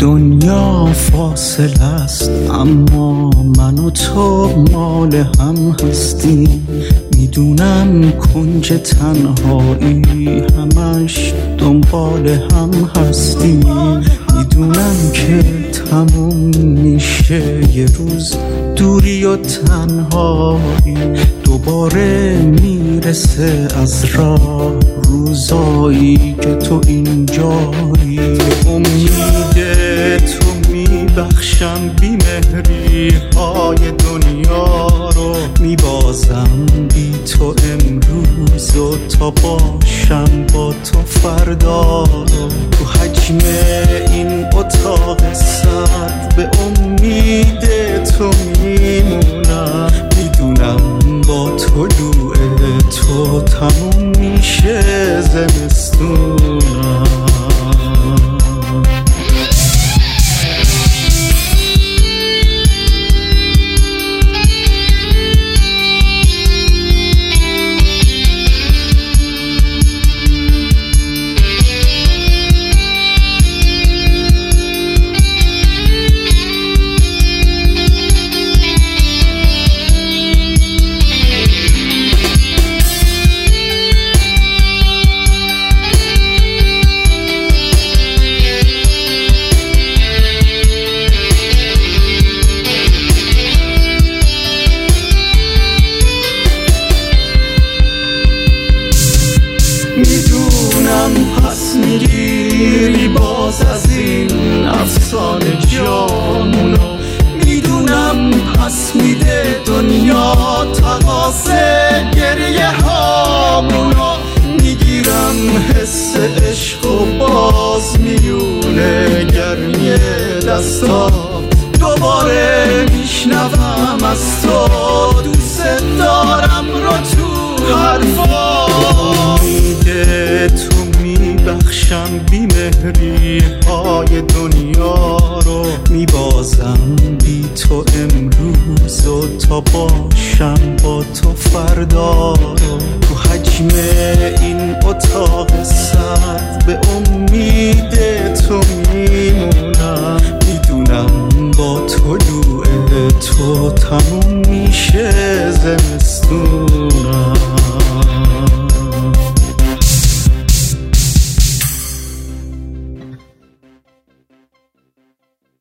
دنیا فاصله است اما من و تو مال هم هستیم. میدونم کنج تنهایی همش دنبال هم هستیم. میدونم که تموم میشه یه روز دوری و تنهایی، دوباره میرسه از راه روزایی که تو اینجایی. امید تو میبخشم بیمهری های دنیا رو، میبازم بی تو امروز و تا باشم با تو فردا رو. تو حجم این اتاق سرد به امید تو میمونم. میدونم با طلوع تو تموم میشه زمستونم. میدونم پس میگیری باز از این افسانه جامونو. میدونم پس میده دنیا تقاصه گریه هامونو. میگیرم حس عشق و باز میونه گرمی دستا. دوباره میشنوم از تو دوست دارم رو تو حرفا. تو میبخشم بیمهری های دنیا رو، میبازم بی تو امروز و تا باشم با تو فردا رو. تو حجم این اتاق سرد به امید تو میمونم. میدونم با طلوع تو تموم میشه زمین.